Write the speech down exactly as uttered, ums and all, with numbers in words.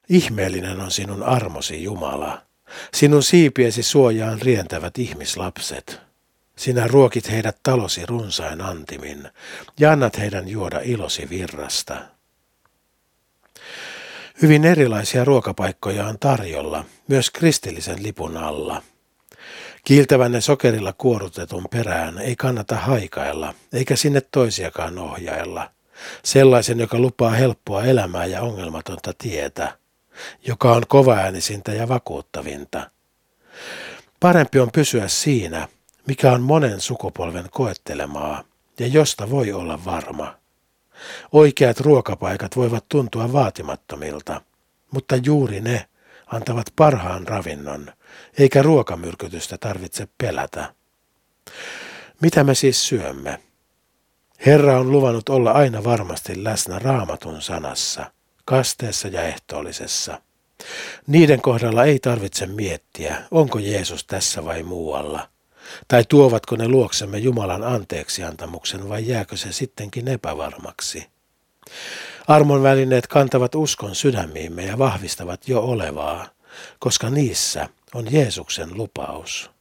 Ihmeellinen on sinun armosi, Jumala. Sinun siipiesi suojaan rientävät ihmislapset. Sinä ruokit heidät talosi runsain antimin ja annat heidän juoda ilosi virrasta. Hyvin erilaisia ruokapaikkoja on tarjolla, myös kristillisen lipun alla. Kiiltävänne sokerilla kuorutetun perään ei kannata haikailla, eikä sinne toisiakaan ohjailla. Sellaisen, joka lupaa helppoa elämää ja ongelmatonta tietä, joka on kovaäänisintä ja vakuuttavinta. Parempi on pysyä siinä, mikä on monen sukupolven koettelemaa ja josta voi olla varma. Oikeat ruokapaikat voivat tuntua vaatimattomilta, mutta juuri ne antavat parhaan ravinnon, eikä ruokamyrkytystä tarvitse pelätä. Mitä me siis syömme? Herra on luvannut olla aina varmasti läsnä Raamatun sanassa, kasteessa ja ehtoollisessa. Niiden kohdalla ei tarvitse miettiä, onko Jeesus tässä vai muualla, tai tuovatko ne luoksemme Jumalan anteeksiantamuksen vai jääkö se sittenkin epävarmaksi. Armon välineet kantavat uskon sydämiimme ja vahvistavat jo olevaa, koska niissä on Jeesuksen lupaus.